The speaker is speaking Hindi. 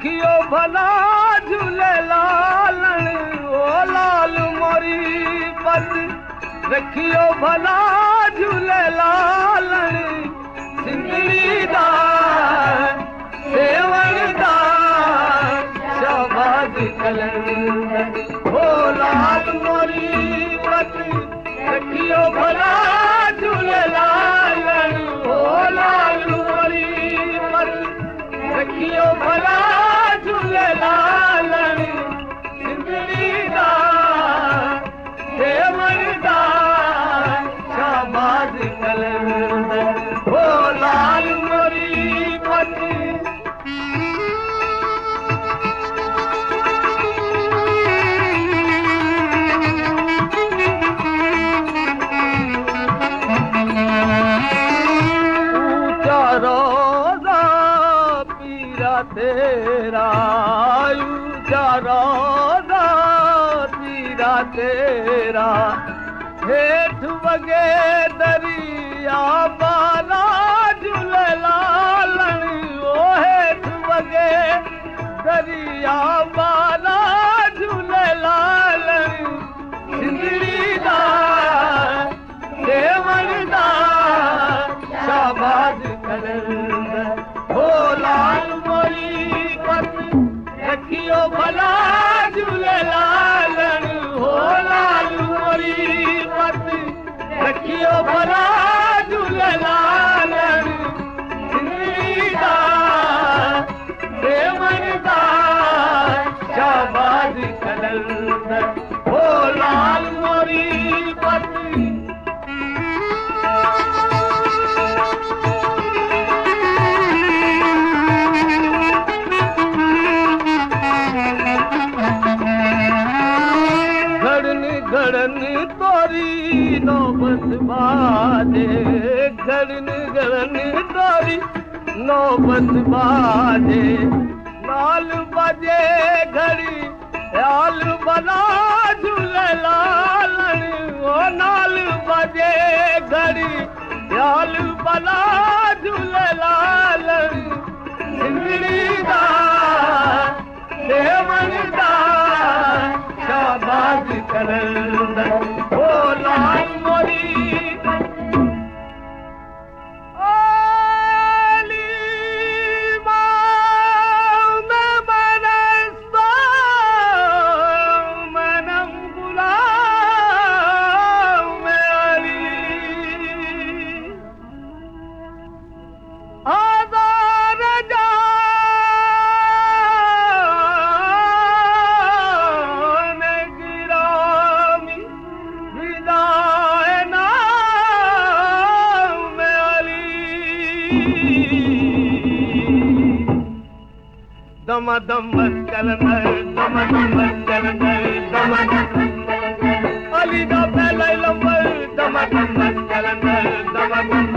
रखियो भला झूलेलाल ओ लाल मोरी पत रखियो भला झूलेलाल सिंधड़ी दा सेवण दा शाबाद कलंदर ओ लाल मोरी पत रखियो भला झूलेलाल ओ लाल मोरी पत रखियो भला झूलेलाल सिंधड़ी दा सेवण दा शाबाद कलंदर ओ लाल मोरी पत तेरा ऊंचा रोज़ा पीरा तेरा हेठ वगे दरिया बाला झूलेलाल ओ हेठ वगे दरिया बाला झूलेलाल सिंधड़ी दा सेवण दा शाबाद कलंदर ओ लाल मोरी पत रखियो भला झूलेलाल हो लाल मोरी पत रखियो भला झूलेलाल सिंधड़ी दा सेवण दा शाबाद कलंदर हो लाल मोरी पत घड़न तोरी नौबत बाजे घड़न तोरी नौबत बाजे नाल बजे घड़ी याल बना झूलेलाल ओ नाल बजे घड़ी याल बना झूलेलाल सिंधड़ी दा सेवण दा शाबाद कलंदर ओ लाल मोरी दम दम कलंदर दम दम कलंदर दम दम अली दा पहला लंबर दम दम कलंदर दम दम